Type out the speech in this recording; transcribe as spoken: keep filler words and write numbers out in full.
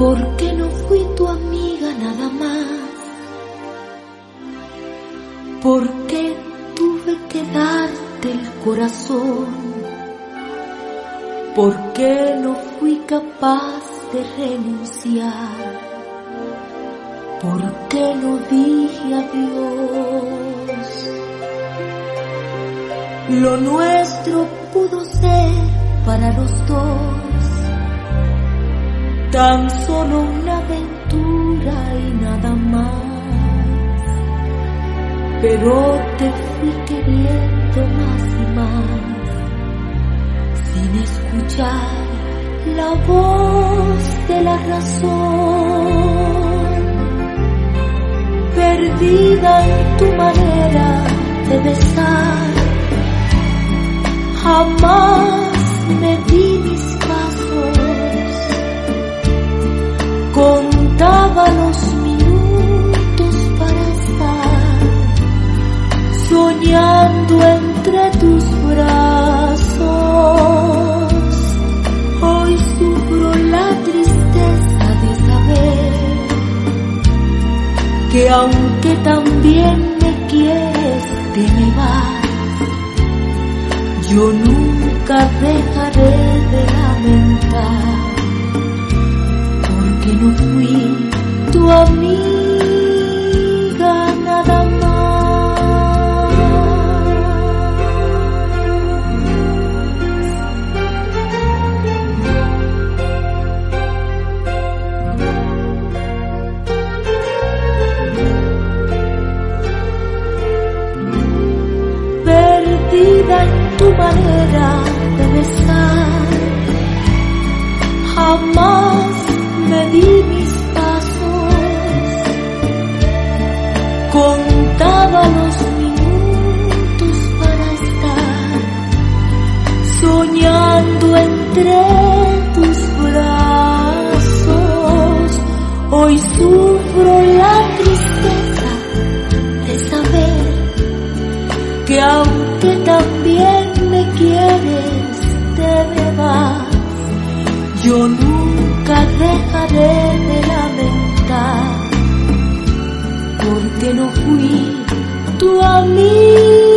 porque no fui tu amiga nada más, porque tuve que darte el corazón, porque no fui capaz de renunciar, porque no dije adiós. Lo nuestro pudo ser para los dos tan solo una aventura y nada más, pero te fui queriendo más y más, sin escuchar la voz de la razón, perdida en tu manera de besar. Jamás me di mis pasos, contaba los minutos para estar soñando entre tus brazos. Hoy sufro la tristeza de saber que aunque también me quieres, te me vas. Yo nunca dejaré de lamentar, porque no fui tu amiga nada más. Perdida en tu manera de besar, jamás me di mis pasos, contaba los minutos para estar soñando entre tus brazos. Hoy sufro la tristeza de saber que aunque también me quieres, te me vas. Yo nunca dejaré de lamentar, porque no fui tu amiga.